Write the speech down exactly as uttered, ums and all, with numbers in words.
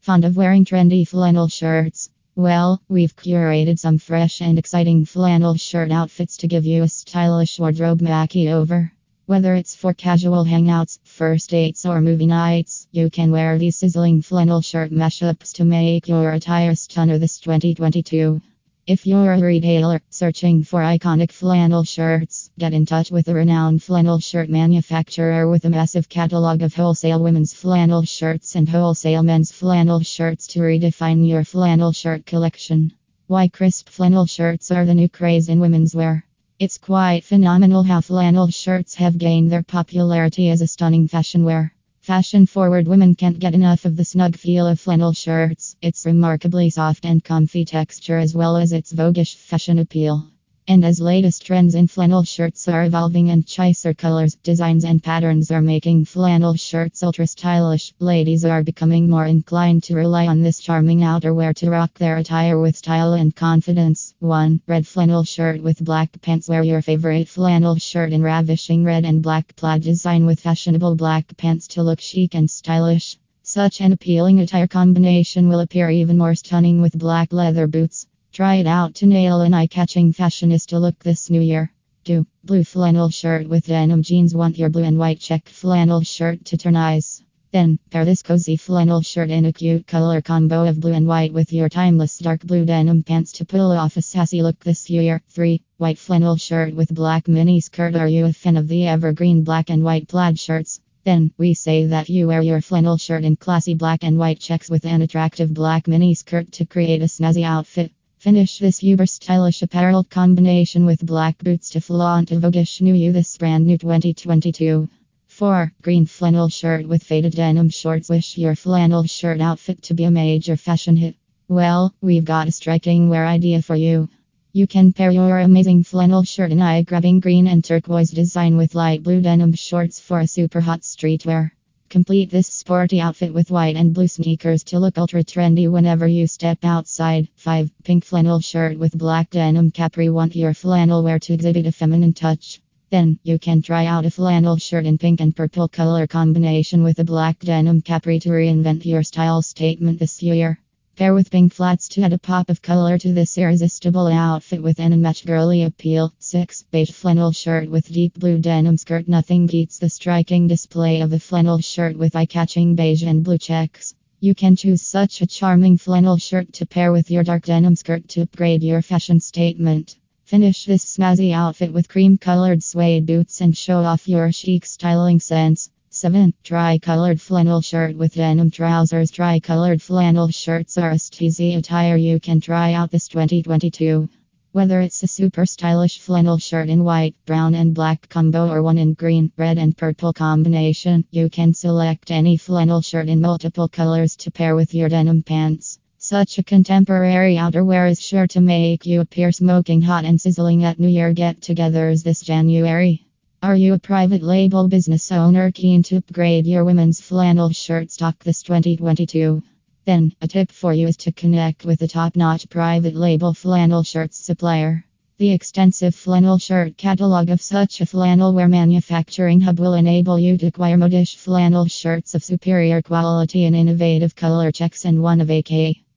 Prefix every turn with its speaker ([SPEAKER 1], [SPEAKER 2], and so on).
[SPEAKER 1] Fond of wearing trendy flannel shirts? Well, we've curated some fresh and exciting flannel shirt outfits to give you a stylish wardrobe makeover. Whether it's for casual hangouts, first dates, or movie nights, you can wear these sizzling flannel shirt mashups to make your attire stunner this twenty twenty-two. If you're a retailer searching for iconic flannel shirts, get in touch with a renowned flannel shirt manufacturer with a massive catalog of wholesale women's flannel shirts and wholesale men's flannel shirts to redefine your flannel shirt collection. Why crisp flannel shirts are the new craze in women's wear? It's quite phenomenal how flannel shirts have gained their popularity as a stunning fashion wear. Fashion-forward women can't get enough of the snug feel of flannel shirts, its remarkably soft and comfy texture as well as its voguish fashion appeal. And as latest trends in flannel shirts are evolving and choicer colors, designs and patterns are making flannel shirts ultra stylish, ladies are becoming more inclined to rely on this charming outerwear to rock their attire with style and confidence. one. Red flannel shirt with black pants. Wear your favorite flannel shirt in ravishing red and black plaid design with fashionable black pants to look chic and stylish. Such an appealing attire combination will appear even more stunning with black leather boots. Try it out to nail an eye-catching fashionista look this new year. two. Blue flannel shirt with denim jeans. Want your blue and white check flannel shirt to turn eyes? Then, pair this cozy flannel shirt in a cute color combo of blue and white with your timeless dark blue denim pants to pull off a sassy look this year. three. White flannel shirt with black mini skirt. Are you a fan of the evergreen black and white plaid shirts? Then, we say that you wear your flannel shirt in classy black and white checks with an attractive black mini skirt to create a snazzy outfit. Finish this uber stylish apparel combination with black boots to flaunt a voguish new you this brand new twenty twenty-two. four. Green flannel shirt with faded denim shorts. Wish your flannel shirt outfit to be a major fashion hit? Well, we've got a striking wear idea for you. You can pair your amazing flannel shirt in eye-grabbing green and turquoise design with light blue denim shorts for a super hot streetwear. Complete this sporty outfit with white and blue sneakers to look ultra trendy whenever you step outside. five. Pink flannel shirt with black denim capri. Want your flannel wear to exhibit a feminine touch? Then, you can try out a flannel shirt in pink and purple color combination with a black denim capri to reinvent your style statement this year. Pair with pink flats to add a pop of color to this irresistible outfit with an unmatched girly appeal. six. Beige flannel shirt with deep blue denim skirt. Nothing beats the striking display of a flannel shirt with eye-catching beige and blue checks. You can choose such a charming flannel shirt to pair with your dark denim skirt to upgrade your fashion statement. Finish this snazzy outfit with cream-colored suede boots and show off your chic styling sense. seven. Tri-colored flannel shirt with denim trousers. Tri-colored flannel shirts are a steezy attire you can try out this twenty twenty-two. Whether it's a super stylish flannel shirt in white, brown and black combo or one in green, red and purple combination, you can select any flannel shirt in multiple colors to pair with your denim pants. Such a contemporary outerwear is sure to make you appear smoking hot and sizzling at New Year get-togethers this January. Are you a private label business owner keen to upgrade your women's flannel shirt stock this twenty twenty-two? Then, a tip for you is to connect with a top-notch private label flannel shirts supplier. The extensive flannel shirt catalog of such a flannel wear manufacturing hub will enable you to acquire modish flannel shirts of superior quality and innovative color checks and one of a kind.